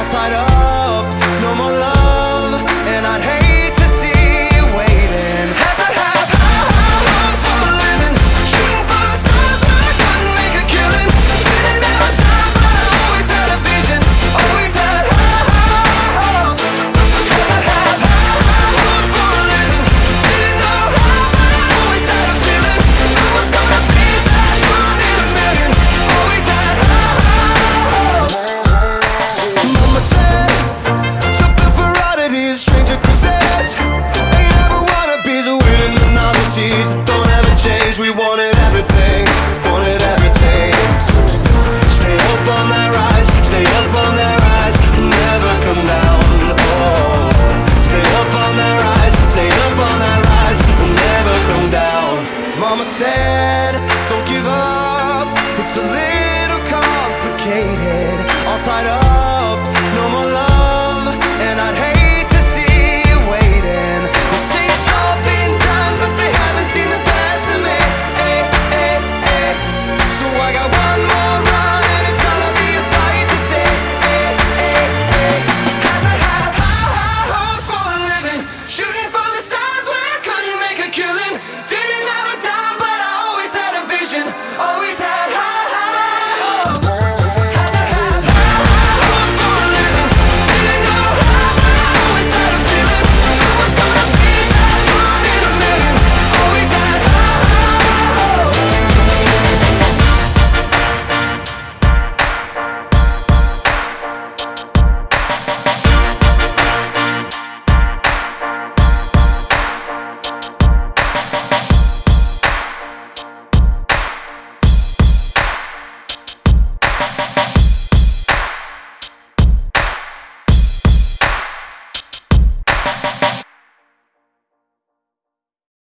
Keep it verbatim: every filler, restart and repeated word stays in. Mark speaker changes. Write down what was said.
Speaker 1: all tied up, no more love, and I'd hate to see you waiting. Had to have high, high hopes for a living, shooting for the stars but I couldn't make a killing. Didn't have a time but I always had a vision, always had high, high hopes. Had to have high, high hopes for a living, didn't know how but I always had a feeling I was gonna be that one in a million. Always had high, high hopes. Mama said, something for oddities, stranger kisses. Ain't ever wannabes, winning the novelties that don't ever change. We wanted everything, wanted everything. Stay up on that rise, stay up on that rise, never come down. Oh, stay up on that rise, stay up on that rise, never come down. Mama said